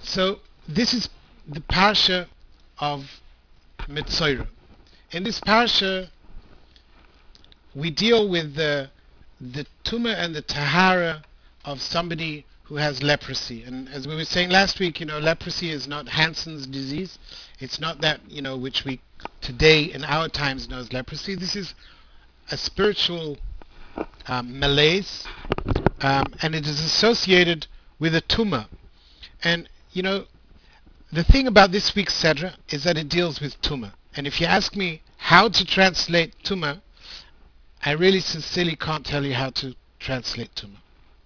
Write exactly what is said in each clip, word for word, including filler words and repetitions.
So this is the parsha of Mitzorah. In this parsha, we deal with the the tumah and the tahara of somebody who has leprosy. And as we were saying last week, you know, leprosy is not Hansen's disease. It's not that, you know, which we today in our times know as leprosy. This is a spiritual um, malaise, um, and it is associated with a tumah. And you know, the thing about this week's Sedra is that it deals with tumah. And if you ask me how to translate tumah, I really sincerely can't tell you how to translate tumah.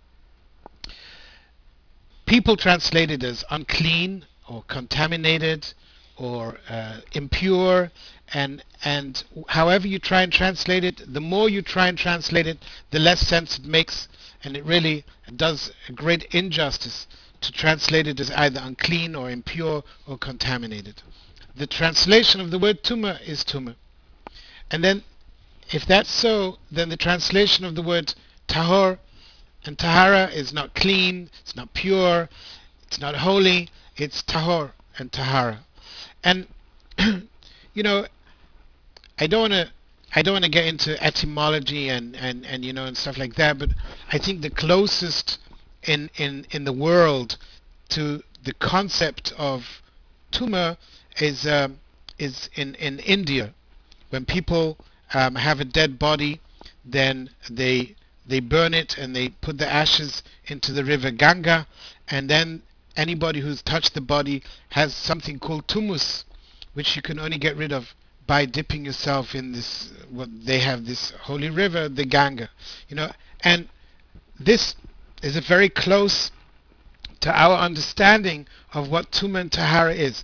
People translate it as unclean or contaminated or uh, impure, and and however you try and translate it, the more you try and translate it, the less sense it makes, and it really does a great injustice to translate it as either unclean or impure or contaminated. The translation of the word tumah is tumah. And then if that's so, then the translation of the word tahor and tahara is not clean, it's not pure, it's not holy, it's tahor and tahara. And you know, I don't want to I don't want to get into etymology and, and, and you know and stuff like that, but I think the closest in, in, in the world to the concept of tumor is um, is in, in India. When people um, have a dead body, then they they burn it and they put the ashes into the river Ganga, and then anybody who's touched the body has something called tumus, which you can only get rid of by dipping yourself in this, what they have, this holy river, the Ganga, you know. And this is a very close to our understanding of what tumah and tahara is.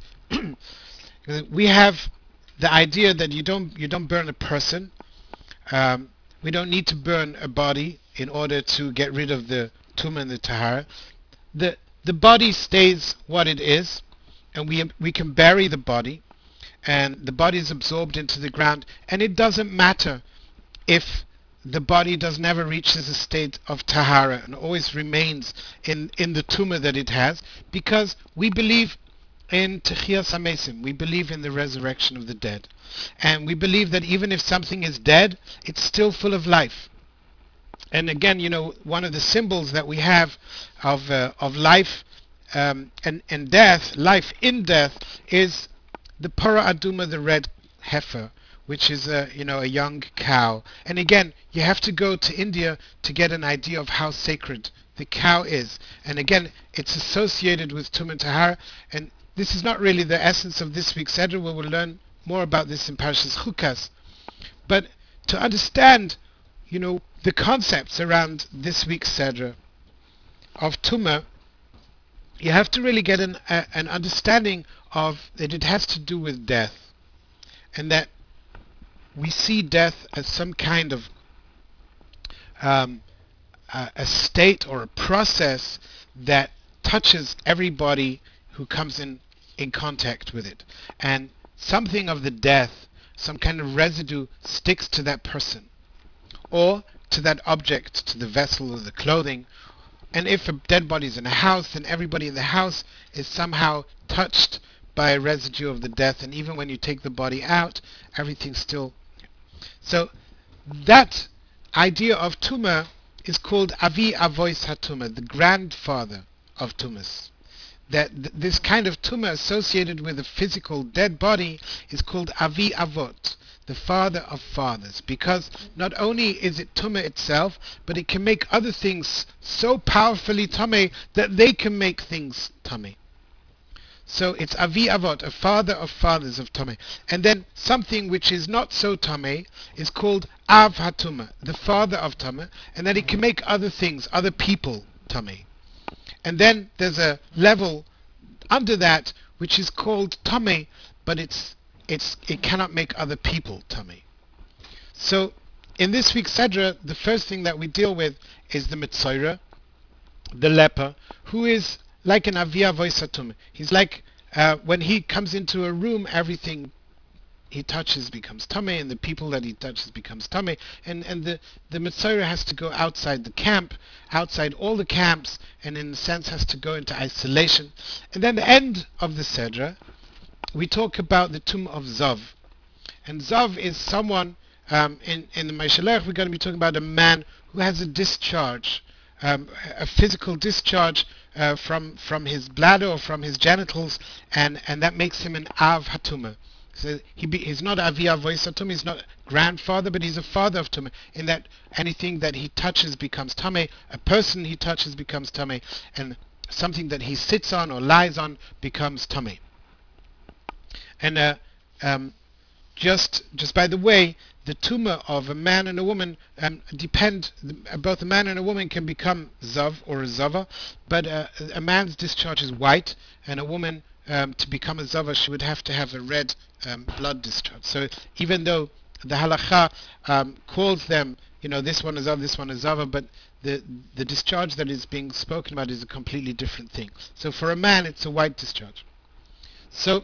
We have the idea that you don't you don't burn a person. Um, we don't need to burn a body in order to get rid of the tumah and the tahara. The the body stays what it is, and we we can bury the body, and the body is absorbed into the ground, and it doesn't matter if the body does never reaches a state of tahara and always remains in in the tumah that it has, because we believe in Techiyas HaMesim. We believe in the resurrection of the dead, and we believe that even if something is dead, it's still full of life. And again, you know, one of the symbols that we have of uh, of life um, and and death, life in death, is the Para Aduma, the red heifer, which is a you know a young cow. And again, you have to go to India to get an idea of how sacred the cow is. And again, it's associated with Tum and Tahara. And this is not really the essence of this week's Sedra. We will learn more about this in Parashas Chukas. But to understand, you know, the concepts around this week's Sedra of Tumah, you have to really get an, a, an understanding of that it has to do with death, and that we see death as some kind of um, a, a state or a process that touches everybody who comes in, in contact with it. And something of the death, some kind of residue sticks to that person, or to that object, to the vessel or the clothing. And if a dead body is in a house, then everybody in the house is somehow touched by a residue of the death. And even when you take the body out, everything's still. So that idea of tumah is called Avi Avois HaTumah, the grandfather of tumas. That th- this kind of tumah associated with a physical dead body is called Avi Avot, the father of fathers, because not only is it tumah itself, but it can make other things so powerfully tameh that they can make things tameh. So it's Avi Avot, a father of fathers of tameh. And then something which is not so tameh is called Av HaTumah, the father of tameh, and that it can make other things, other people tameh. And then there's a level under that which is called tameh, but it's it's it cannot make other people tameh. So in this week's Sedra, the first thing that we deal with is the Mitzorah, the leper, who is like an Avi Avois HaTumah. He's like uh, when he comes into a room, everything he touches becomes tameh, and the people that he touches becomes tameh. And and the the Mitzorah has to go outside the camp, outside all the camps, and in a sense has to go into isolation. And then the end of the Sedra, we talk about the tomb of Zav. And Zav is someone, um, in, in the Meshalech, we're going to be talking about a man who has a discharge, um, a physical discharge uh, from, from his bladder or from his genitals, and, and that makes him an Av Hatuma. So he be, he's not Avi Avois Hatuma, he's not grandfather, but he's a father of Tumah, in that anything that he touches becomes Tameh, a person he touches becomes Tameh, and something that he sits on or lies on becomes Tameh. And uh, um, just just by the way, the tumor of a man and a woman um, depend. Both a man and a woman can become zav or a zava, but uh, a man's discharge is white, and a woman, um, to become a zava, she would have to have a red um, blood discharge. So even though the halacha um, calls them, you know, this one is zav, this one is zava, but the the discharge that is being spoken about is a completely different thing. So for a man, it's a white discharge. So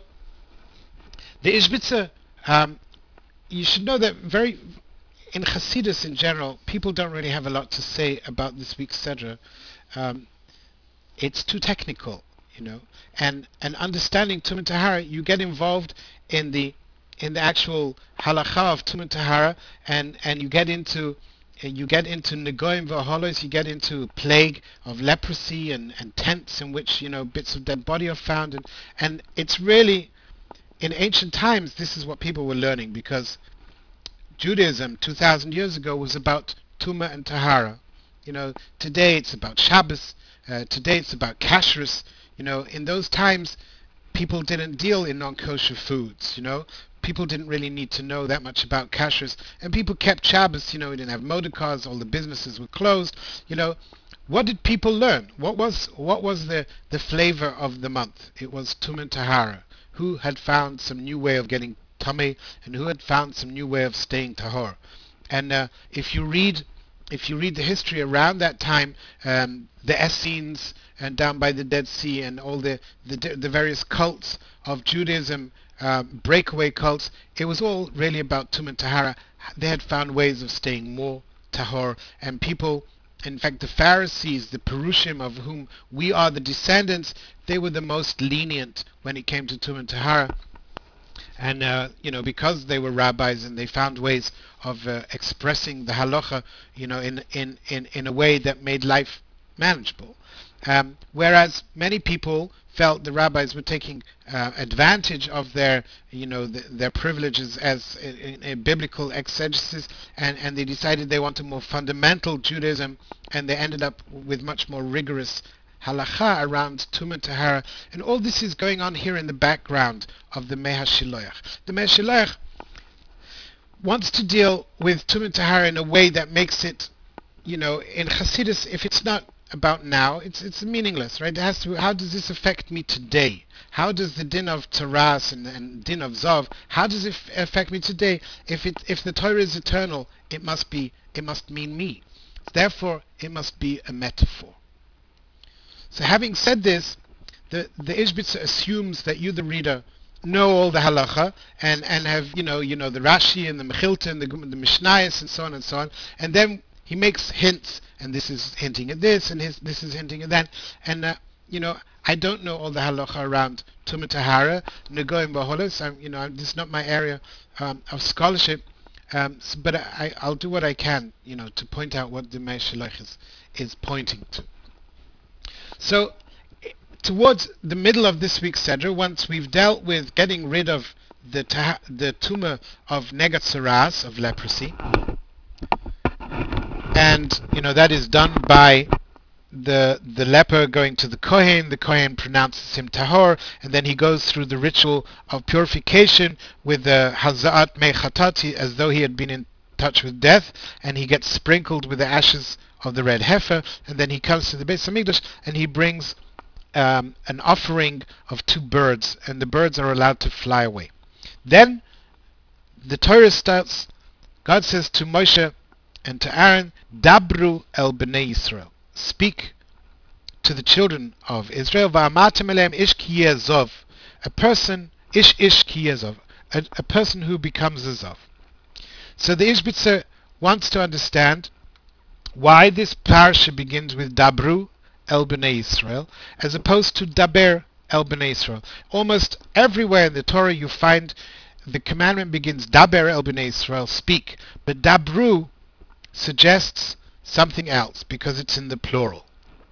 the Ishbitzer, um, you should know that very in Hasidus in general, people don't really have a lot to say about this week's Sedra. Um, it's too technical, you know. And and understanding Tumah Tahara, you get involved in the in the actual halacha of Tumah Tahara, and and you get into you get into negoim v'holos, you get into plague of leprosy and and tents in which, you know, bits of dead body are found, and and it's really, in ancient times, this is what people were learning, because Judaism two thousand years ago was about Tumah and Tahara. You know, today it's about Shabbos, uh, today it's about Kashrus. You know, in those times, people didn't deal in non-kosher foods, you know. People didn't really need to know that much about Kashrus, and people kept Shabbos, you know, we didn't have motor cars, all the businesses were closed, you know. What did people learn? What was what was the, the flavor of the month? It was Tumah and Tahara. Who had found some new way of getting tummy, and who had found some new way of staying tahor. And uh, if you read if you read the history around that time, um, the Essenes and down by the Dead Sea, and all the the, the various cults of Judaism, um, breakaway cults, it was all really about Tumah and Tahara. They had found ways of staying more tahor, and people, in fact, the Pharisees, the Perushim, of whom we are the descendants, they were the most lenient when it came to Tumah and Tahara. And, uh, you know, because they were rabbis and they found ways of uh, expressing the halacha, you know, in, in, in, in a way that made life manageable. Um, whereas many people felt the rabbis were taking uh, advantage of their, you know, the, their privileges as a, a biblical exegesis, and, and they decided they wanted more fundamental Judaism, and they ended up with much more rigorous halacha around Tumah Tahara. And all this is going on here in the background of the Meh HaShiloach. The Meh HaShiloach wants to deal with Tumah Tahara in a way that makes it, you know, in Hasidus, if it's not about now, it's it's meaningless, right? It has to. How does this affect me today? How does the din of Taras and, and din of Zav, how does it affect me today? If it if the Torah is eternal, it must be it must mean me. Therefore, it must be a metaphor. So, having said this, the the Ishbitzer assumes that you, the reader, know all the halacha, and and have, you know you know the Rashi and the Mechilta and the the Mishnayos and so on and so on, and then he makes hints, and this is hinting at this, and his, this is hinting at that, and uh, you know I don't know all the halacha around Tumah Tahara, Negoim B'Holos. I'm you know I'm, this is not my area um, of scholarship, um, s- but I I'll do what I can, you know to point out what the Meh HaShiloach is is pointing to. So, towards the middle of this week's Sedra, once we've dealt with getting rid of the ta- the tumor of Negatzaras, of leprosy, and you know that is done by the the leper going to the Kohen. The Kohen pronounces him tahor, and then he goes through the ritual of purification with the Haza'at Mei Chatati, as though he had been in touch with death, and he gets sprinkled with the ashes of the red heifer, and then he comes to the Beis Hamikdash and he brings um, an offering of two birds, and the birds are allowed to fly away. Then the Torah starts. God says to Moshe and to Aaron, Dabru el bnei Yisrael, speak to the children of Israel, Va'amatem eleim ish ki yeh zov, a person, ish ish ki yeh zov, a, a person who becomes a zov. So the Ishbitzer wants to understand why this parasha begins with Dabru el bnei Israel, as opposed to daber el bnei Israel. Almost everywhere in the Torah you find the commandment begins daber el bnei Israel, speak, but dabru suggests something else because it's in the plural.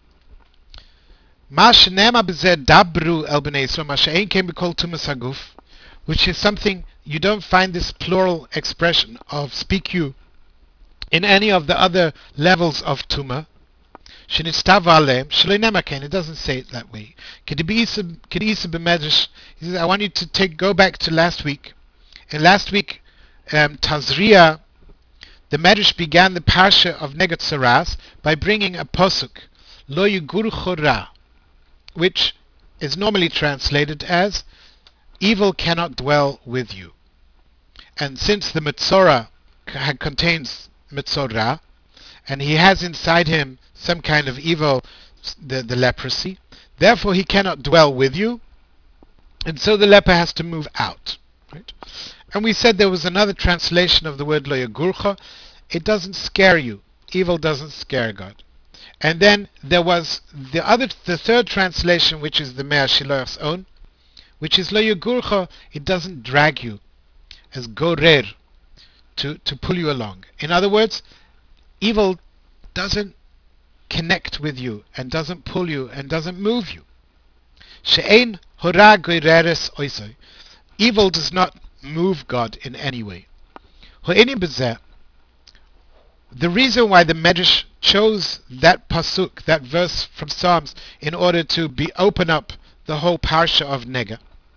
Ma shenema b'zeh dabru el bnei Israel, ma she'ein ken b'kol tumas haguf, which is something you don't find this plural expression of speak you in any of the other levels of tuma. Shenitztav alem shloi nema ken. It doesn't say it that way. Kedibisa b'medrash. He says, I want you to take go back to last week. And last week, um, Tazria, the Medrash began the parsha of Negat Tzaras by bringing a posuk, Lo yugurcho ra, which is normally translated as, evil cannot dwell with you. And since the Metzora contains Metzora, and he has inside him some kind of evil, the, the leprosy, therefore he cannot dwell with you, and so the leper has to move out. Right? And we said there was another translation of the word lo yagurcha. It doesn't scare you. Evil doesn't scare God. And then there was the other, the third translation, which is the Me'ah Shiloach's own, which is lo yagurcha. It doesn't drag you, as gorer, to to pull you along. In other words, evil doesn't connect with you and doesn't pull you and doesn't move you. She'ein hora goreres oisoi. Evil does not move God in any way. Ho'enim b'zeh. The reason why the Medrash chose that pasuk, that verse from Psalms, in order to be open up the whole parsha of Nega,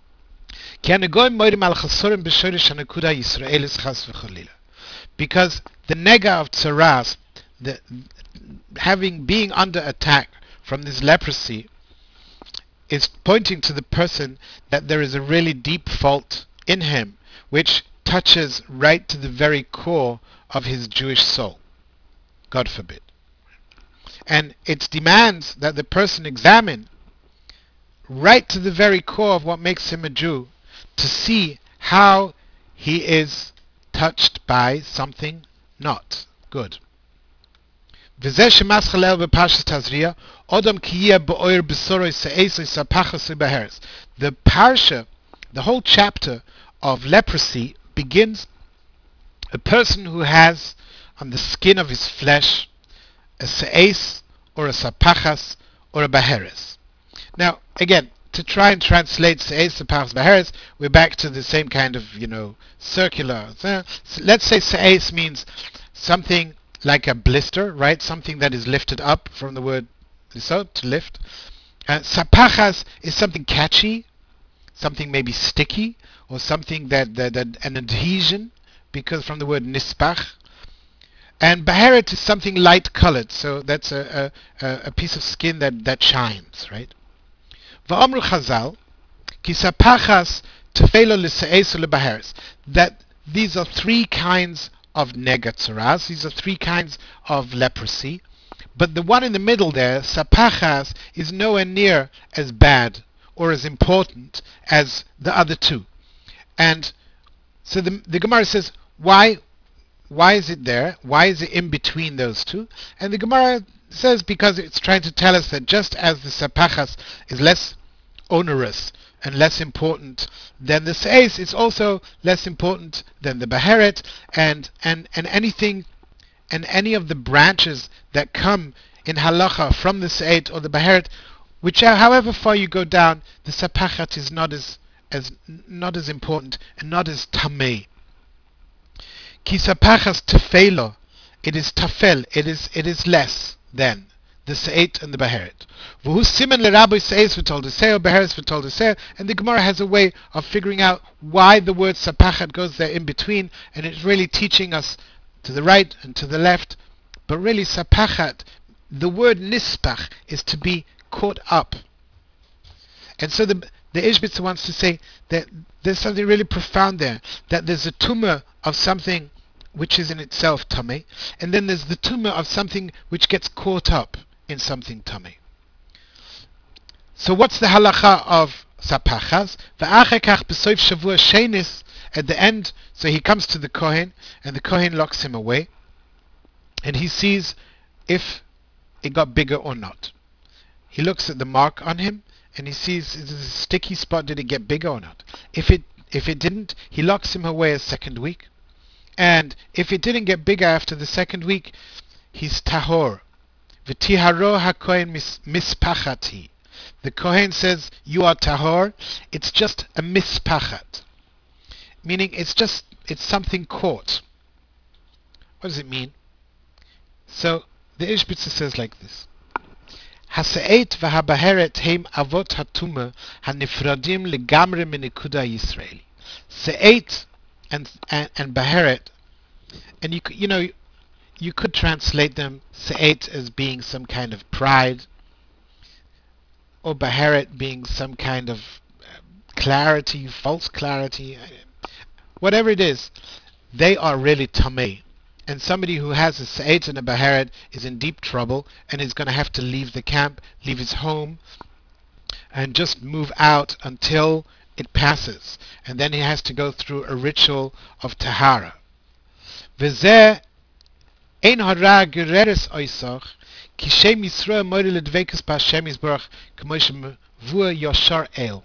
because the Nega of Tzaras, the having being under attack from this leprosy, is pointing to the person that there is a really deep fault in him, which touches right to the very core of his Jewish soul. God forbid. And it demands that the person examine right to the very core of what makes him a Jew to see how he is touched by something not good. The parsha, the whole chapter of leprosy begins a person who has on the skin of his flesh a se'es or a sapachas or a baheres. Now, again, to try and translate se'es, sapachas, baheres, we're back to the same kind of, you know, circular. So let's say se'es means something like a blister, right? Something that is lifted up from the word lisot, to lift. Uh, sapachas is something catchy, something maybe sticky, or something that, that, that an adhesion, because from the word nispach. And baheret is something light colored, so that's a, a, a piece of skin that, that shines, right? Va'amru Chazal, ki sapachas tefelo l'se'es u'lebaheres, that these are three kinds of negatzaras, these are three kinds of leprosy, but the one in the middle there, sapachas, is nowhere near as bad or as important as the other two. And so the, the Gemara says, why why is it there? Why is it in between those two? And the Gemara says because it's trying to tell us that just as the sapachas is less onerous and less important than the se'es, it's also less important than the baheret, and, and, and anything and any of the branches that come in halacha from the se'et or the baheret, which however far you go down, the sapachat is not as as not as important and not as tamei. Ki sapachas tefelo, it is tafel, it is it is less than the se'et and the baheret. V'hu simen l'rabbi se'es v'tol deseo, baheres v'tol deseo, and the Gemara has a way of figuring out why the word sapachat goes there in between, and it's really teaching us to the right and to the left. But really sapachat, the word nispach, is to be caught up. And so the the Ishbitzer wants to say that there's something really profound there, that there's a tumor of something which is in itself tamei, and then there's the tumor of something which gets caught up in something tamei. So what's the halacha of sapachas? V'achekach b'soif shavua shenis, at the end, so he comes to the Kohen, and the Kohen locks him away, and he sees if it got bigger or not. he looks at the mark on him and he sees, is this a sticky spot, did it get bigger or not? If it if it didn't, he locks him away a second week. And if it didn't get bigger after the second week, he's tahor. V'tiharo hakohen mispachati. The Kohen says, you are tahor. It's just a mispachat. Meaning it's just, it's something caught. What does it mean? So the Ishbitzer says like this. Hasa'et v'habaheret heim avot hatuma hanifradim legamre minikuda Yisraeli. Se'et and, and, and baheret, and you you know, you could translate them se'et as being some kind of pride, or baheret being some kind of clarity, false clarity, whatever it is. They are really tamei. And somebody who has a se'et and a baheret is in deep trouble and is going to have to leave the camp, leave his home, and just move out until it passes. And then he has to go through a ritual of tahara. V'zeh ein hara gereres oisach ki shem Yisrael moire ledvekes b'Hashem Yisborach k'mo shemavua yashar el.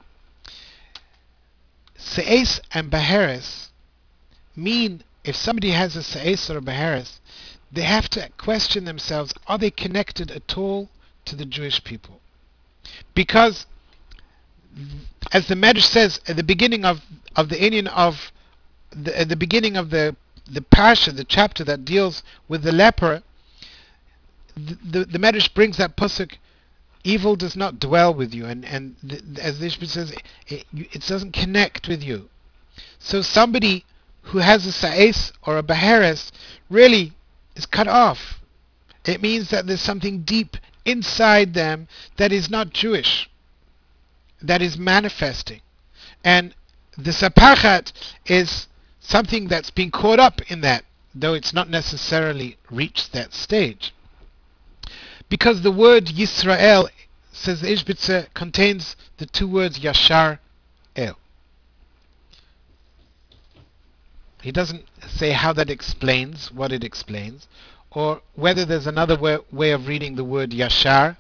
Se'es and baheres mean, if somebody has a se'es or a baheres, they have to question themselves, are they connected at all to the Jewish people? Because, as the Medrash says at the beginning of, of the Indian of the, at the beginning of the the parsha, the chapter that deals with the leper, the the, the Medrash brings that pasuk, evil does not dwell with you, and and the, as the Ishbitzer says, it, it doesn't connect with you. So somebody who has a sa'es or a baheres really is cut off. It means that there's something deep inside them that is not Jewish, that is manifesting. And the sapachat is something that's been caught up in that, though it's not necessarily reached that stage. Because the word Yisrael, says the Ishbitzer, contains the two words Yashar El. He doesn't say how that explains what it explains, or whether there's another way, way of reading the word Yashar,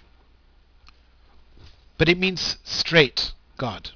but it means straight, God.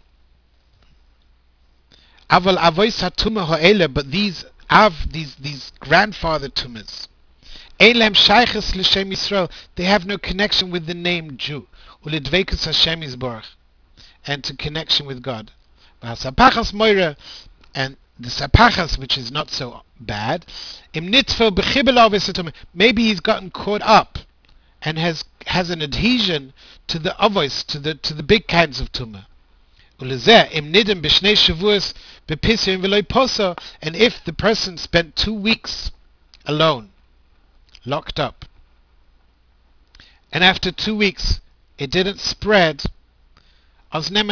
Aval avois hatuma ha'ele, but these av, these these grandfather tumas, Eilem shayches l'shem Yisrael, they have no connection with the name Jew, ulidvekus Hashem Yisborach, and to connection with God. V'hasapachas moira, and the sapachas, which is not so bad, im nitfel b'chibel avis hatuma, maybe he's gotten caught up and has has an adhesion to the avos, to the to the big kinds of tumah. Ulezeh im nidem b'shnei shavuos b'pisyon v'loy poso, and if the person spent two weeks alone, locked up, and after two weeks it didn't spread, then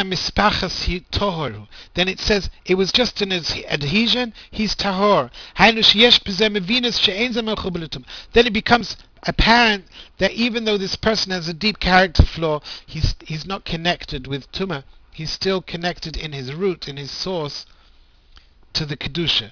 it says it was just an adhesion, he's tahor. Then it becomes apparent that even though this person has a deep character flaw, he's he's not connected with Tumah, he's still connected in his root, in his source, to the Kedusha.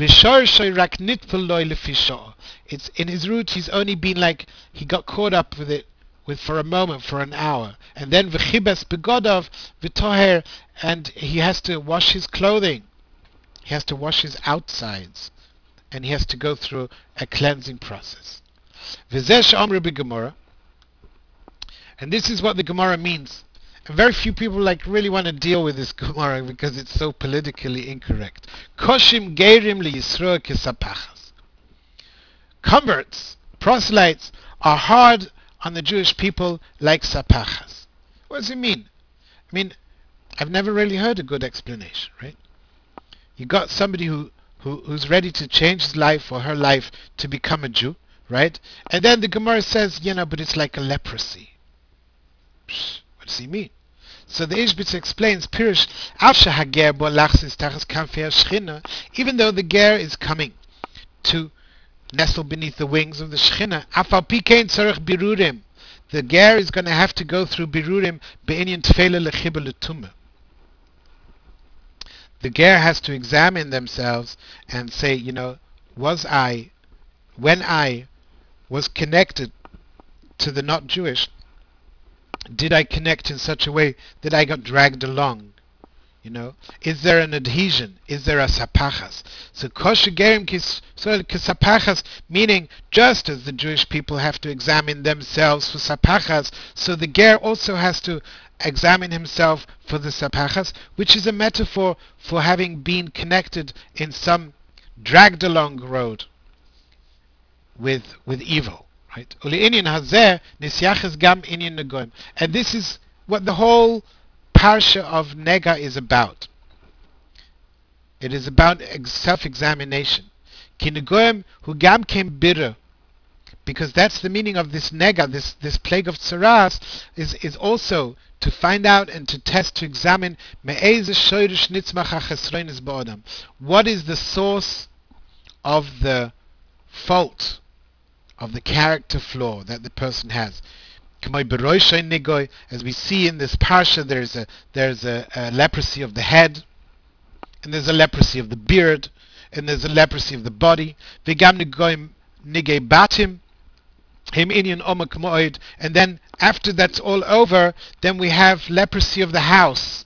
It's in his root, he's only been like, he got caught up with it with for a moment, for an hour, and then v'chibes begodov v'toher, and he has to wash his clothing, he has to wash his outsides, and he has to go through a cleansing process. V'zeh she'omru b'Gemara, and this is what the Gemara means. And very few people like really want to deal with this Gemara because it's so politically incorrect. Koshim geirim liyisroel kesapachas. Converts, proselytes, are hard on the Jewish people like sapachas. What does it mean? I mean, I've never really heard a good explanation, right? You got somebody who, who who's ready to change his life or her life to become a Jew, right? And then the Gemara says, you know, but it's like a leprosy. Psh, what does he mean? So the Ishbitz explains, Pirish, Afsha hager bo lachsis tachas kanfei Shechina, even though the ger is coming to nestle beneath the wings of the Shechina, afal pikein tzarech birurim, the ger is going to have to go through birurim be'inyan tefela lechiba letumah. The ger has to examine themselves and say, you know, was I, when I was connected to the not Jewish, did I connect in such a way that I got dragged along? You know, is there an adhesion? Is there a sapachas? So kosher gerim kis sapachas, meaning just as the Jewish people have to examine themselves for sapachas, so the ger also has to examine himself for the sapachas, which is a metaphor for having been connected in some dragged along road with with evil, right? Uli inyan hazeh nisyaches gam inyan negoim, and this is what the whole parsha of Nega is about. It is about self-examination. Ki negoim hu gam kem bitter, because that's the meaning of this Nega, this this plague of tsaras, is is also to find out and to test, to examine me'ez shoyrish nitzmach hachesronis ba'odam. What is the source of the fault, of the character flaw that the person has? As we see in this parsha, there's a there's a, a leprosy of the head, and there's a leprosy of the beard, and there's a leprosy of the body. V'gam negoim nigei batim, him inyan omak moed, and then after that's all over, then we have leprosy of the house,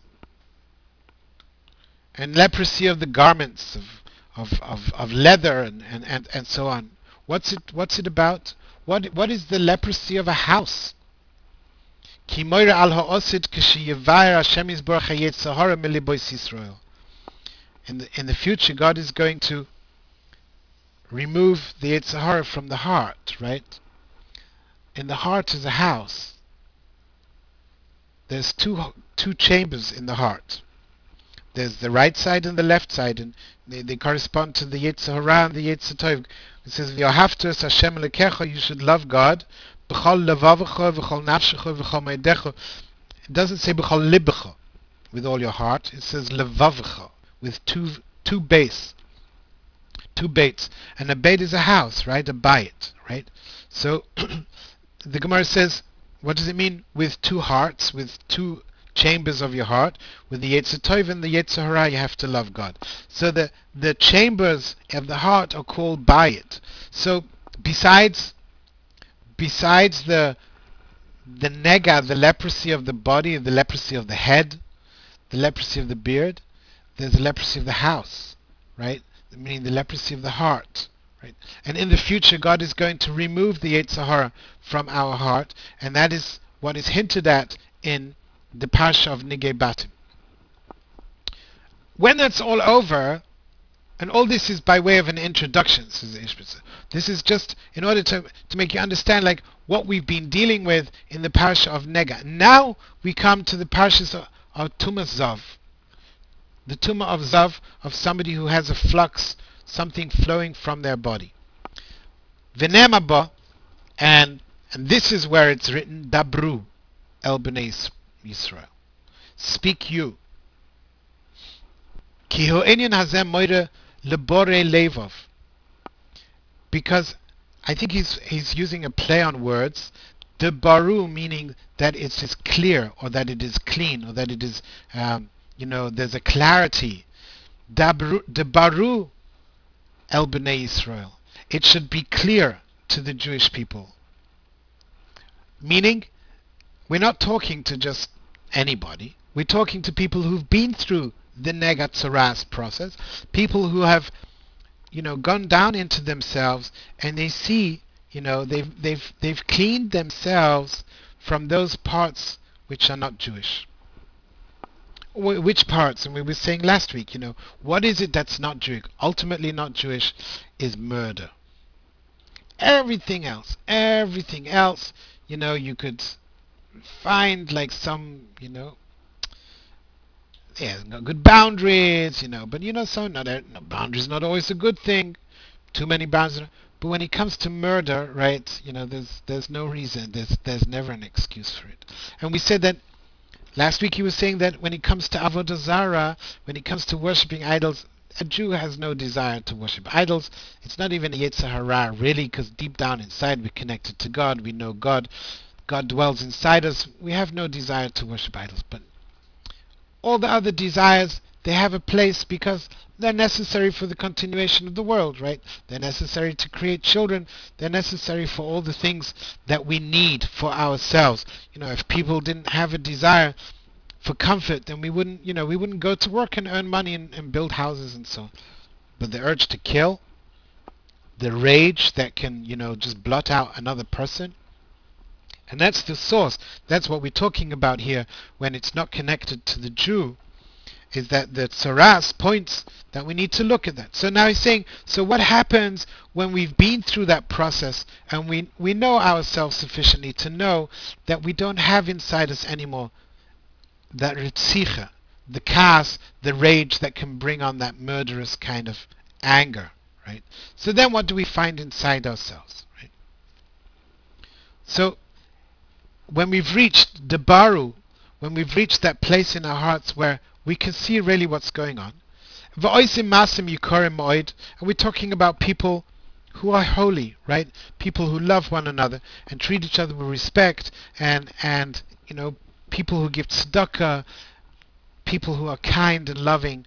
and leprosy of the garments, of of, of, of leather, and, and, and, and so on. What's it what's it about? What what is the leprosy of a house? Ki moira al ha'osid k'shi yevayer Hashem yisborach ha'yetzer hara milibois Yisrael. In the in the future, God is going to remove the Yetzer Hara from the heart, right? In the heart is a house. There's two two chambers in the heart. There's the right side and the left side, and they, they correspond to the Yetzer Hara and the Yetzer Tov. It says, "V'yohavtos Hashem Elokecha," you should love God. B'chol levavecha, v'chol nafshecha, v'chol meidecha. It doesn't say b'chol libecha, with all your heart. It says levavecha, with two two base, two baits, and a bait is a house, right? A bayit, right? So the Gemara says, what does it mean with two hearts, with two chambers of your heart? With the Yetzer Tov and the Yetzer Hara, you have to love God. So the the chambers of the heart are called bayit. So besides besides the the nega, the leprosy of the body, the leprosy of the head, the leprosy of the beard, there's the leprosy of the house, right? Meaning the leprosy of the heart, right? And in the future, God is going to remove the Yetzer Hara from our heart, and that is what is hinted at in the Parsha of Nigei Batim. When that's all over, and all this is by way of an introduction, says the Ishbitzer. This is just in order to, to make you understand like what we've been dealing with in the Parsha of Nega. Now we come to the Parshas of, of Tumas Zav. The Tumah of Zav, of somebody who has a flux, something flowing from their body. V'nemaba, and and this is where it's written, Dabru el b'nei Yisrael. Speak you. Ki ho'enyan hazem moire lebore levov. Because I think he's he's using a play on words. Debaru meaning that it is clear, or that it is clean, or that it is um, you know, there's a clarity. Debaru el b'nei Yisrael. It should be clear to the Jewish people. Meaning, we're not talking to just anybody. We're talking to people who've been through the Negat Tzaras process, people who have, you know, gone down into themselves, and they see, you know, they've they've they've cleaned themselves from those parts which are not Jewish. Which parts? And we were saying last week, you know, what is it that's not Jewish? Ultimately not Jewish is murder. Everything else, everything else, you know, you could find like some, you know, yeah, no good boundaries, you know, but you know, so not no, boundaries not always a good thing. Too many boundaries. But when it comes to murder, right, you know, there's there's no reason. There's there's never an excuse for it. And we said that last week he was saying that when it comes to Avodah Zarah, when it comes to worshipping idols, a Jew has no desire to worship idols. It's not even a Yetzer Hara, really, because deep down inside we're connected to God. We know God. God dwells inside us. We have no desire to worship idols. But all the other desires, they have a place because they're necessary for the continuation of the world, right? They're necessary to create children. They're necessary for all the things that we need for ourselves. You know, if people didn't have a desire for comfort, then we wouldn't, you know, we wouldn't go to work and earn money and, and build houses and so on. But the urge to kill, the rage that can, you know, just blot out another person, and that's the source. That's what we're talking about here when it's not connected to the Jew, is that the Tsaras points that we need to look at that. So now he's saying, so what happens when we've been through that process and we, we know ourselves sufficiently to know that we don't have inside us anymore that ritzicha, the kas, the rage that can bring on that murderous kind of anger, right? So then what do we find inside ourselves, right? So when we've reached Debaru, when we've reached that place in our hearts where we can see really what's going on, V'oisim masim yikorim moed, and we're talking about people who are holy, right? People who love one another and treat each other with respect, and and you know, people who give tzedakah, people who are kind and loving.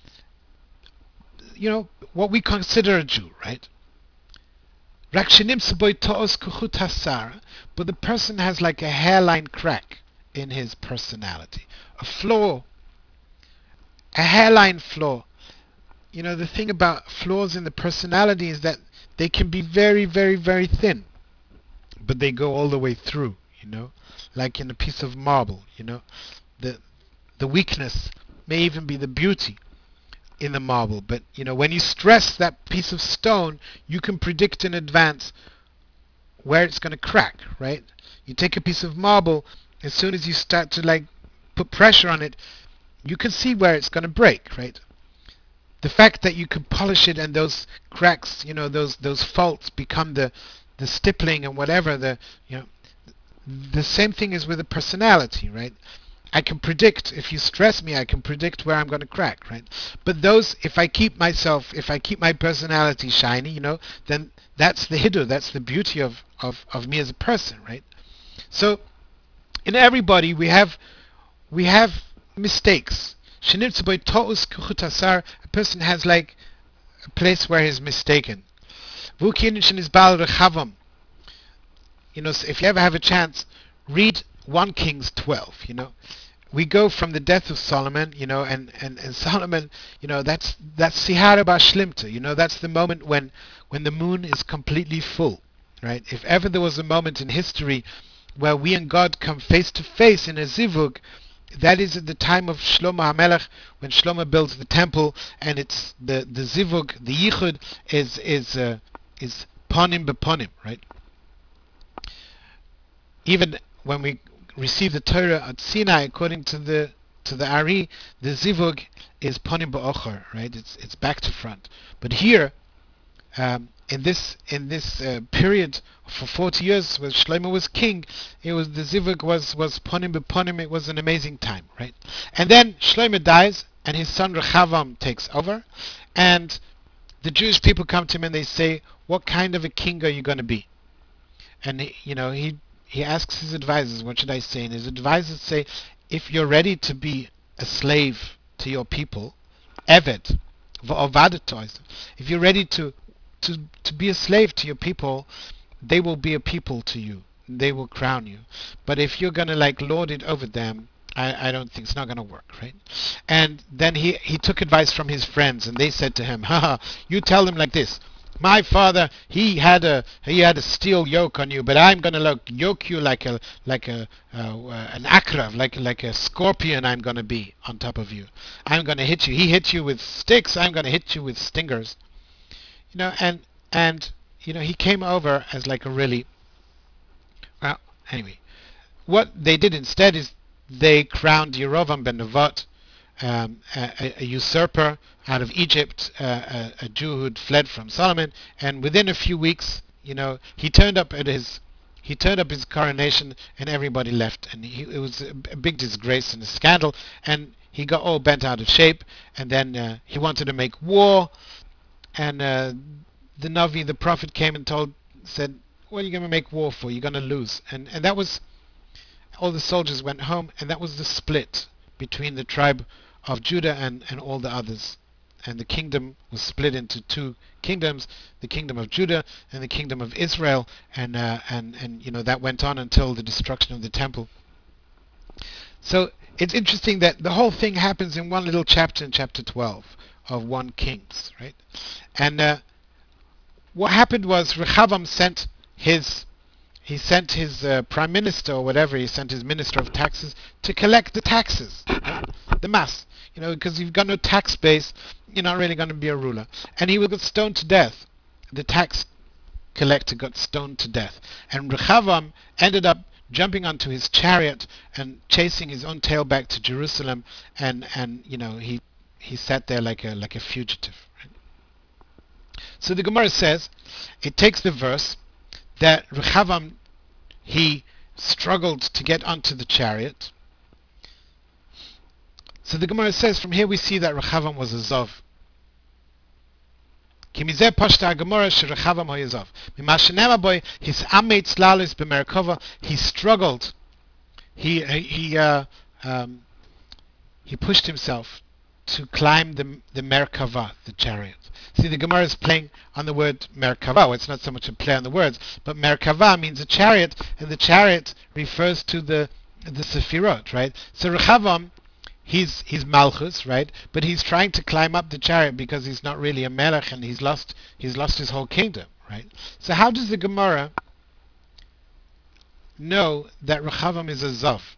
You know, what we consider a Jew, right? Rak shenimtza bo to'os kuchut hasar, but the person has like a hairline crack in his personality, a flaw, a hairline flaw. You know, the thing about flaws in the personality is that they can be very, very, very thin, but they go all the way through, you know, like in a piece of marble, you know. The the weakness may even be the beauty in the marble, but you know, when you stress that piece of stone, you can predict in advance where it's going to crack, right? You take a piece of marble, as soon as you start to like put pressure on it, you can see where it's going to break, right? The fact that you could polish it and those cracks, you know, those those faults become the the stippling and whatever, the you know, the same thing is with a personality, right? I can predict, if you stress me, I can predict where I'm going to crack, right? But those, if I keep myself, if I keep my personality shiny, you know, then that's the hidur, that's the beauty of, of, of me as a person, right? So in everybody we have we have mistakes. Shenimtza bo to'us kuchut hasar, a person has like a place where he's mistaken. V'hu is bal rechavam. You know, so if you ever have a chance, read First Kings twelve, you know. We go from the death of Solomon, you know, and, and, and Solomon, you know, that's that's Sihara Bashlimta, you know, that's the moment when when the moon is completely full, right? If ever there was a moment in history where we and God come face to face in a zivug, that is at the time of Shlomo HaMelech, when Shlomo builds the temple, and it's the the zivug, the yichud is is uh, is ponim beponim, right? Even when we receive the Torah at Sinai, according to the to the Ari, the zivug is ponim ba'ocher, right? It's it's back to front. But here, um, in this in this uh, period for forty years, when Shlomo was king, it was the zivug was was ponim b'ponim. It was an amazing time, right? And then Shlomo dies, and his son Rechavam takes over, and the Jewish people come to him and they say, "What kind of a king are you going to be?" And he, you know, he he asks his advisors, what should I say? And his advisors say, if you're ready to be a slave to your people, eved, v'ovadatos, if you're ready to, to, to be a slave to your people, they will be a people to you. They will crown you. But if you're going to like lord it over them, I, I don't think it's not going to work, right? And then he, he took advice from his friends, and they said to him, haha, you tell them like this. My father, he had a he had a steel yoke on you, but I'm gonna like yoke you like a like a uh, uh, an akrav, like like a scorpion. I'm gonna be on top of you. I'm gonna hit you. He hit you with sticks. I'm gonna hit you with stingers. You know, and and you know he came over as like a really well. Anyway, what they did instead is they crowned Yerovam ben Nevat, um, a, a usurper out of Egypt, uh, a, a Jew who'd fled from Solomon, and within a few weeks, you know, he turned up at his he turned up his coronation, and everybody left, and he, it was a, a big disgrace and a scandal, and he got all bent out of shape, and then uh, he wanted to make war, and uh, the Navi, the prophet, came and told, said, "What are you going to make war for? You're going to lose," and and that was all the soldiers went home, and that was the split between the tribe of Judah and, and all the others. And the kingdom was split into two kingdoms, the kingdom of Judah and the kingdom of Israel, and uh, and and you know that went on until the destruction of the temple. So it's interesting that the whole thing happens in one little chapter, in chapter twelve of First Kings, right? And uh, what happened was Rechavam sent his he sent his uh, prime minister or whatever, he sent his minister of taxes to collect the taxes, right? The mass, you know, because you've got no tax base, you're not really going to be a ruler. And he got stoned to death. The tax collector got stoned to death. And Rechavam ended up jumping onto his chariot and chasing his own tail back to Jerusalem, and, and you know, he, he sat there like a, like a fugitive. Right? So the Gemara says, it takes the verse that Rechavam, he struggled to get onto the chariot. So the Gemara says, from here we see that Rechavam was a Zov. Kimizeh pashta Gemara sheRechavam hoy Zov. Mimashenema boy his ametz lalis b'merkava. He struggled. He he uh, um, he pushed himself to climb the the Merkava, the chariot. See, the Gemara is playing on the word Merkava. Well, it's not so much a play on the words, but Merkava means a chariot, and the chariot refers to the the Sefirot, right? So Rechavam, he's he's Malchus, right? But he's trying to climb up the chariot because he's not really a Melech, and he's lost he's lost his whole kingdom, right? So how does the Gemara know that Rechavam is a Zav?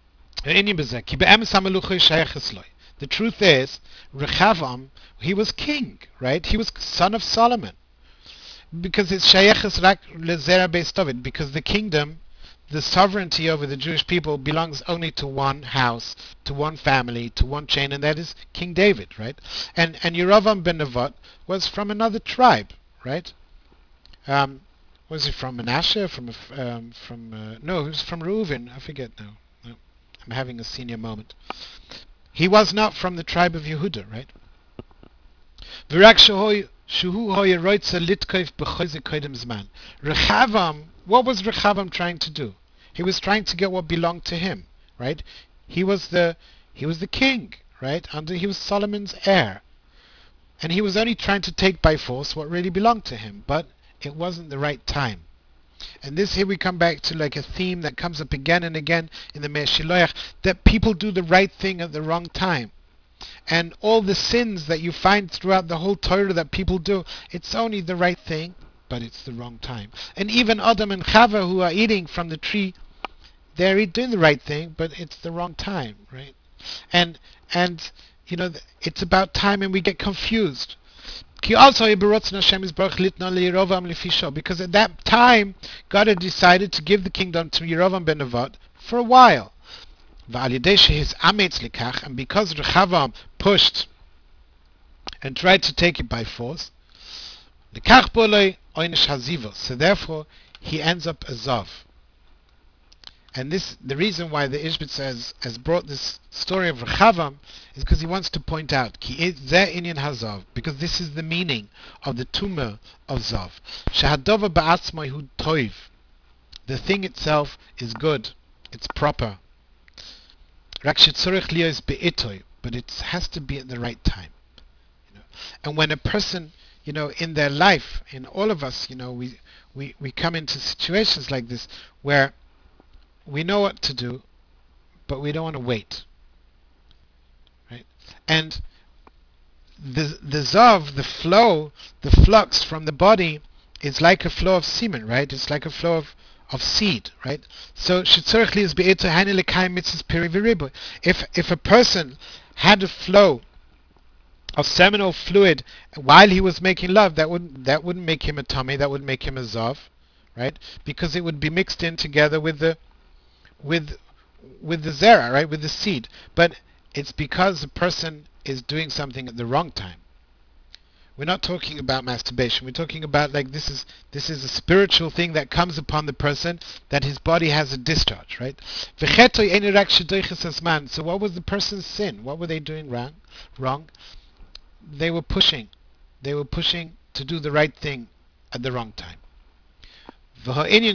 The truth is, Rechavam, he was king, right? He was son of Solomon. Because it's Shayeches Rak Lezera Beis David, because the kingdom, the sovereignty over the Jewish people belongs only to one house, to one family, to one chain, and that is King David, right? And and Yerovam ben Nevat was from another tribe, right? Um, was he from Manasseh? From um, from uh, no, he was from Reuven. I forget now. No, I'm having a senior moment. He was not from the tribe of Yehuda, right? Rechavam, what was Rechavam trying to do? He was trying to get what belonged to him, right? He was the he was the king, right? Under he was Solomon's heir, and he was only trying to take by force what really belonged to him, but it wasn't the right time. And this here we come back to like a theme that comes up again and again in the Me'er Shiloach, that people do the right thing at the wrong time. And all the sins that you find throughout the whole Torah that people do, it's only the right thing, but it's the wrong time. And even Adam and Chava, who are eating from the tree, they're doing the right thing, but it's the wrong time, right? And and you know, it's about time, and we get confused. Because at that time, God had decided to give the kingdom to Yerovam ben Nevat for a while. And because Rechavam pushed and tried to take it by force, so therefore he ends up a Zav. And this, the reason why the Ishbitz has, has brought this story of Rechavam is because he wants to point out Ki zeh inyan hazav, because this is the meaning of the tumah of Zav. Shehadova ba'atzmai hu toiv. The thing itself is good, it's proper. Rak shetzorich liyos be'itoy, but it has to be at the right time. You know? And when a person, you know, in their life, in all of us, you know, we, we, we come into situations like this where we know what to do, but we don't want to wait, right? And the the zav, the flow, the flux from the body is like a flow of semen, right? It's like a flow of, of seed, right? So if if a person had a flow of seminal fluid while he was making love, that wouldn't that wouldn't make him a tummy, that would make him a zav, right? Because it would be mixed in together with the with with the zera, right, with the seed. But it's because the person is doing something at the wrong time. We're not talking about masturbation. We're talking about like this is this is a spiritual thing that comes upon the person, that his body has a discharge, right? So what was the person's sin? What were they doing wrong? Wrong. They were pushing. They were pushing to do the right thing at the wrong time. And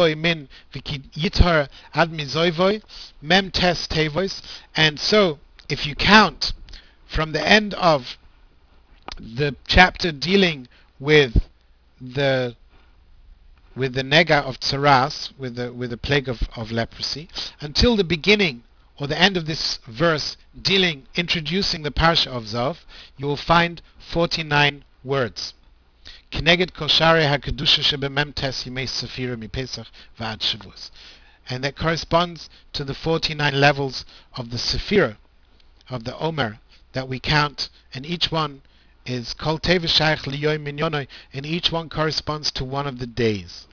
so if you count from the end of the chapter dealing with the with the nega of tsaras, with the with the plague of, of leprosy, until the beginning or the end of this verse dealing introducing the parsha of Zav, you will find forty-nine words. Keneged kol sharei hakedusha shebemem tes yimei sefira mipesach va'ad Shavuos, and that corresponds to the forty-nine levels of the Sephira, of the Omer, that we count, and each one is Kol Teva Shaykh Liyoy Minyonoi, and each one corresponds to one of the days.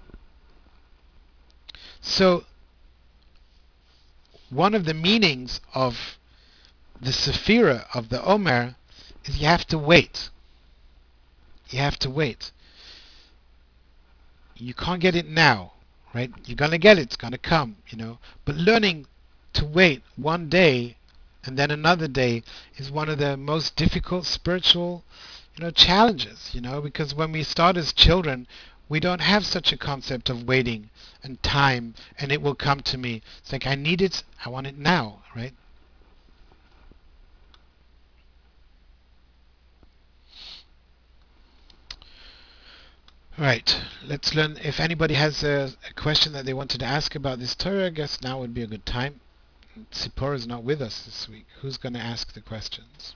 So, one of the meanings of the Sephira, of the Omer, is you have to wait. You have to wait. You can't get it now, right? You're gonna get it, it's gonna come, you know. But learning to wait one day and then another day is one of the most difficult spiritual, you know, challenges, you know, because when we start as children, we don't have such a concept of waiting and time and it will come to me. It's like, I need it, I want it now, right? Right, let's learn. If anybody has a, a question that they wanted to ask about this Torah, I guess now would be a good time. Tzipor is not with us this week. Who's going to ask the questions?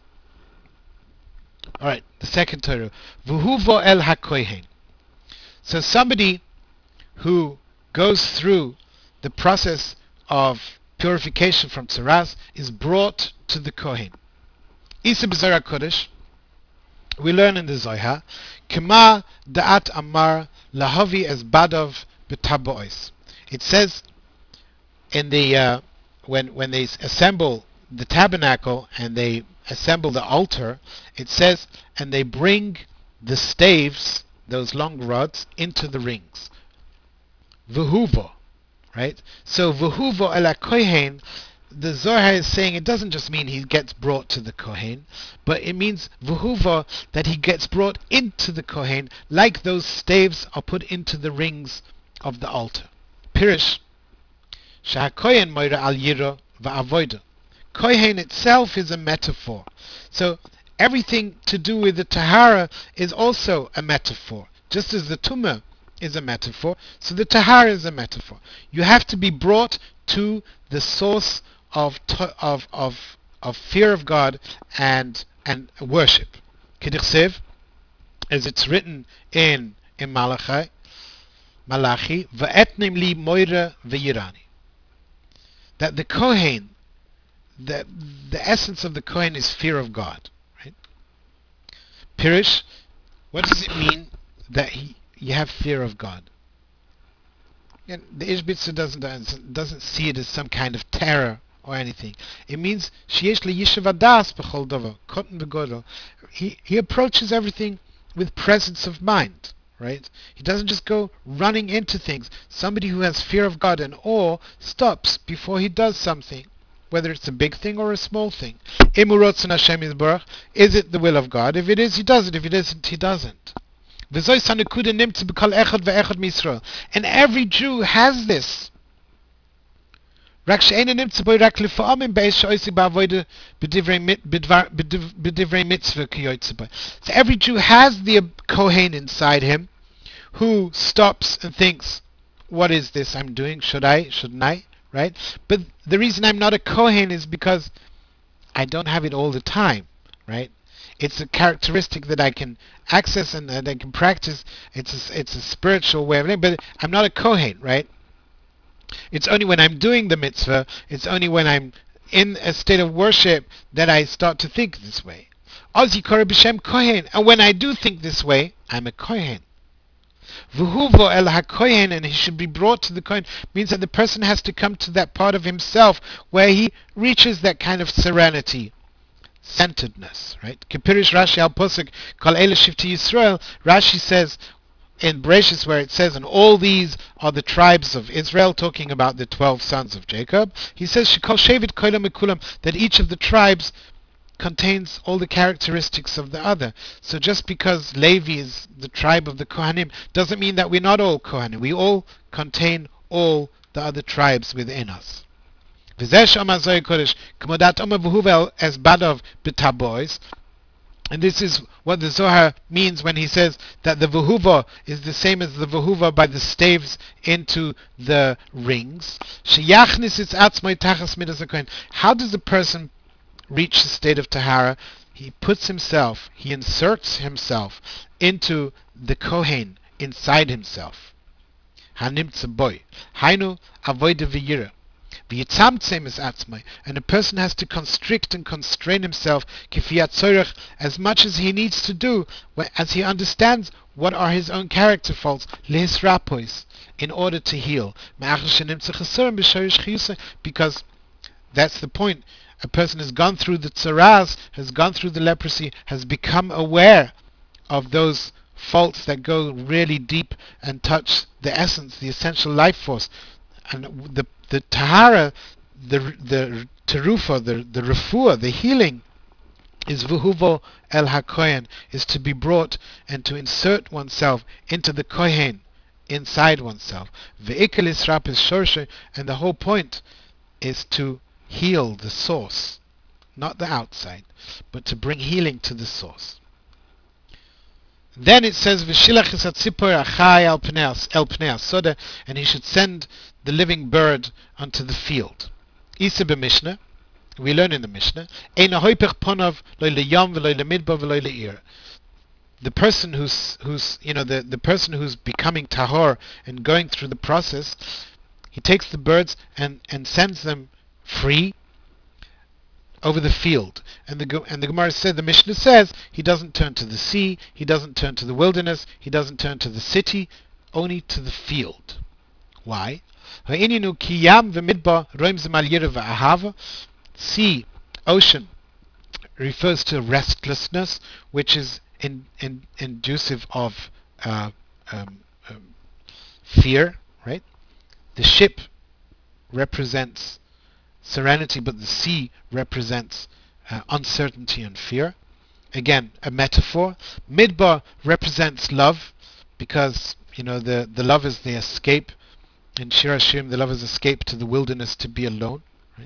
Alright, the second Torah. Vuhuvo el hakohen. So somebody who goes through the process of purification from tsaras is brought to the Kohen. Isa b'Zohar Kodesh, we learn in the Zohar, Kema da'at amar lahavi es badov b'tabois. It says in the uh, when when they assemble the tabernacle and they assemble the altar, it says, and they bring the staves, those long rods, into the rings. Vuhuvo, right? So vuhuvo el kohen, the Zohar is saying it doesn't just mean he gets brought to the Kohen, but it means vuhuvo, that he gets brought into the Kohen, like those staves are put into the rings of the altar. Pirish, shahakohen moira al yiro va'avoida. Kohen itself is a metaphor. So everything to do with the Tahara is also a metaphor. Just as the Tumah is a metaphor, so the Tahara is a metaphor. You have to be brought to the source of of of of fear of God and and worship. Kedichsev, as it's written in in Malachi, Malachi, va'etnim li moira ve'yirani. That the Kohen, the the essence of the Kohen is fear of God, right? Pirish, what does it mean that he you have fear of God? And the Ishbitzer doesn't doesn't see it as some kind of terror or anything. It means sheyesh leyishuv adas b'chol davar kotten begodol. He he approaches everything with presence of mind, right? He doesn't just go running into things. Somebody who has fear of God and awe stops before he does something, whether it's a big thing or a small thing. Imurotzon Hashem Yisborach, is it the will of God? If it is, he does it. If it isn't, he doesn't. And every Jew has this. So every Jew has the Kohen inside him who stops and thinks, what is this I'm doing? Should I? Shouldn't I? Right? But the reason I'm not a Kohen is because I don't have it all the time, right? It's a characteristic that I can access and that I can practice. It's a, it's a spiritual way of living, but I'm not a Kohen, right? It's only when I'm doing the mitzvah, it's only when I'm in a state of worship that I start to think this way. Ozi kore b'shem Kohen, and when I do think this way, I'm a Kohen. Vuhuvo el ha-Kohen, and he should be brought to the Kohen, means that the person has to come to that part of himself where he reaches that kind of serenity, centeredness, right? Kepirish Rashi al Posuk Kol Ele Shivti Yisrael. Rashi says in Bereshis, where it says, and all these are the tribes of Israel, talking about the twelve sons of Jacob. He says Shekol Shevet Kolam Mekulam, that each of the tribes contains all the characteristics of the other. So just because Levi is the tribe of the Kohanim doesn't mean that we're not all Kohanim. We all contain all the other tribes within us. V'zeh she'omar Zohar Kodesh, k'mo dat omar v'huvel es badov b'tabois. And this is what the Zohar means when he says that the Vehuva is the same as the Vehuva by the staves into the rings. Sheyachnis its atzmoi tachas midas hakohen. How does a person reach the state of Tahara? He puts himself, he inserts himself into the Kohen, inside himself. Hanimtze boy. Hainu avoide v'yira. V'yitzamtzem is atzmai, and a person has to constrict and constrain himself kifiyat tzorech, as much as he needs to do, as he understands what are his own character faults, lehisrapois, in order to heal. Because that's the point. A person has gone through the tzaras, has gone through the leprosy, has become aware of those faults that go really deep and touch the essence, the essential life force. And the the tahara, the the terufa, the the refuah, the healing, is vuhuvo el hakohen, is to be brought and to insert oneself into the kohen, inside oneself. Ve'ikel israp is shorshe, and the whole point is to heal the source, not the outside, but to bring healing to the source. Then it says, "V'shilach es hatzipor achai el pnei el pnei hasoda," and he should send the living bird onto the field. Isa b'Mishnah, we learn in the Mishnah, "Ein hoipech ponav lo leyam v'lo lemidbar v'lo leir." The person who's who's you know the the person who's becoming tahor and going through the process, he takes the birds and and sends them free over the field. And the and the Gemara said, the Mishnah says, he doesn't turn to the sea, he doesn't turn to the wilderness, he doesn't turn to the city, only to the field. Why? Sea, ocean, refers to restlessness, which is in, in, inducive of uh, um, um, fear, right? The ship represents serenity, but the sea represents uh, uncertainty and fear. Again, a metaphor. Midbar represents love, because you know the, the love is the escape. In Shir Hashirim, the lovers escape to the wilderness to be alone. Right?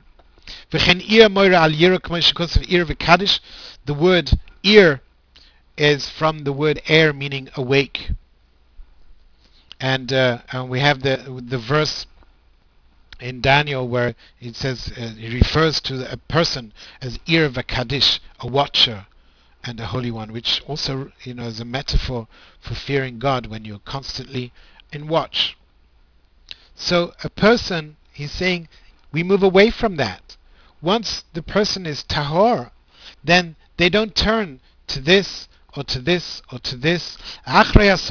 The word ear is from the word air, meaning awake. And, uh, and we have the the verse in Daniel where it says uh, it refers to a person as Ir v'Kadish, a watcher and a holy one, which also you know is a metaphor for fearing God when you're constantly in watch. So a person, he's saying, we move away from that. Once the person is tahor, then they don't turn to this or to this or to this. Once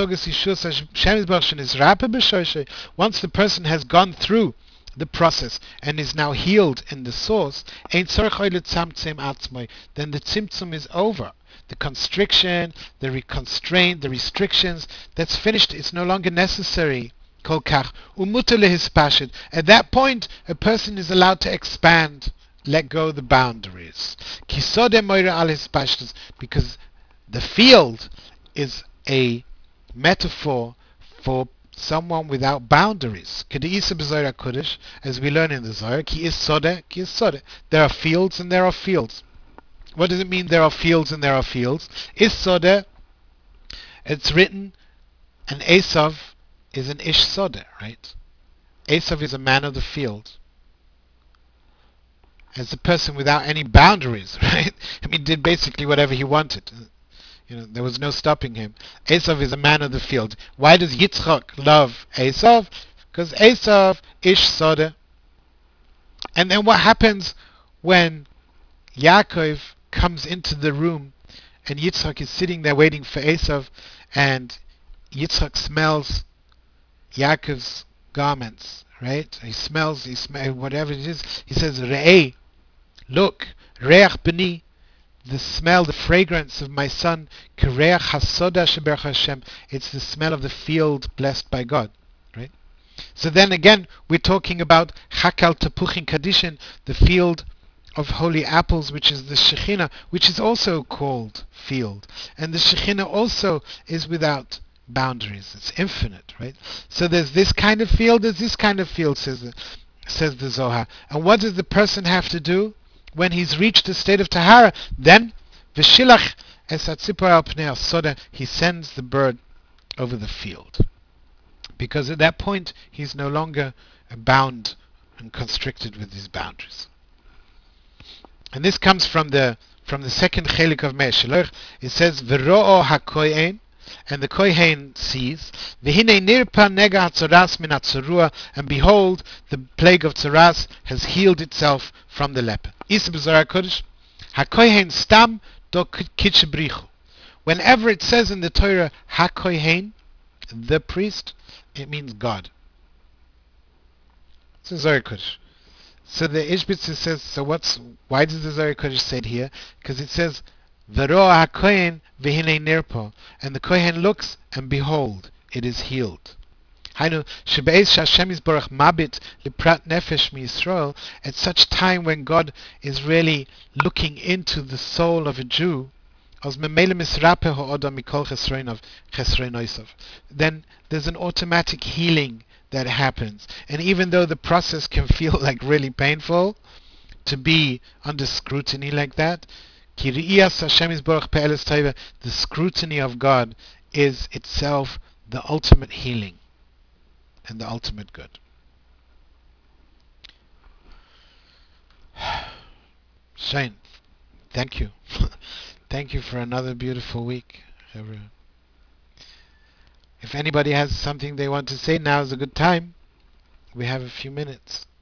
the person has gone through the process and is now healed in the source, then the tzimtzum is over. The constriction, the re- constraint, the restrictions, that's finished. It's no longer necessary. At that point, a person is allowed to expand, let go the boundaries. Because the field is a metaphor for someone without boundaries. As we learn in the Zohar, there are fields and there are fields. What does it mean there are fields and there are fields? Is it's written, and Esav is an ish soda, right? Esav is a man of the field. As a person without any boundaries, right? I mean, did basically whatever he wanted. You know, there was no stopping him. Esav is a man of the field. Why does Yitzchak love Esav? Because Esav ish soda. And then what happens when Yaakov comes into the room and Yitzchak is sitting there waiting for Esav, and Yitzchak smells Yaakov's garments, right? He smells, he smells, whatever it is. He says, Re'eh, look, Reach b'ni, the smell, the fragrance of my son, Kereach hasoda sheberach Hashem, it's the smell of the field blessed by God, right? So then again, we're talking about Chakal Tapuchin Kadishin, the field of holy apples, which is the Shekhinah, which is also called field. And the Shekhinah also is without boundaries. It's infinite, right? So there's this kind of field, there's this kind of field, says the, says the Zohar. And what does the person have to do when he's reached the state of Tahara? Then, V'shilach es hatzipor al pnei hasoda, he sends the bird over the field. Because at that point, he's no longer bound and constricted with his boundaries. And this comes from the from the second chelik of Mei Sheloch. It says, V'ro'o ha-kohen, and the kohen sees, V'hinei nirpa nega hatzoras min hatzorua, and behold, the plague of tzoras has healed itself from the leper. Isa b'Zohar HaKodesh, ha-kohen stam do kitchebrichu. Whenever it says in the Torah, ha-kohen, the priest, it means God. It's a Zohar HaKodesh. So the Ishbitzer says, so what's, why does the Zohar HaKodesh say it here? Because it says, V'ro ha-kohen v'hinei nirpo, and the kohen looks, and behold, it is healed. Hainu, shebe'ez she'Hashem yisborach mabit liprat nefesh miYisrael, at such time when God is really looking into the soul of a Jew, os memele misrape ha'odam mikol chesroinov chesroinoisov, then there's an automatic healing that happens. And even though the process can feel like really painful to be under scrutiny like that, the scrutiny of God is itself the ultimate healing and the ultimate good. Shane, thank you. Thank you for another beautiful week, everyone. If anybody has something they want to say, now is a good time. We have a few minutes.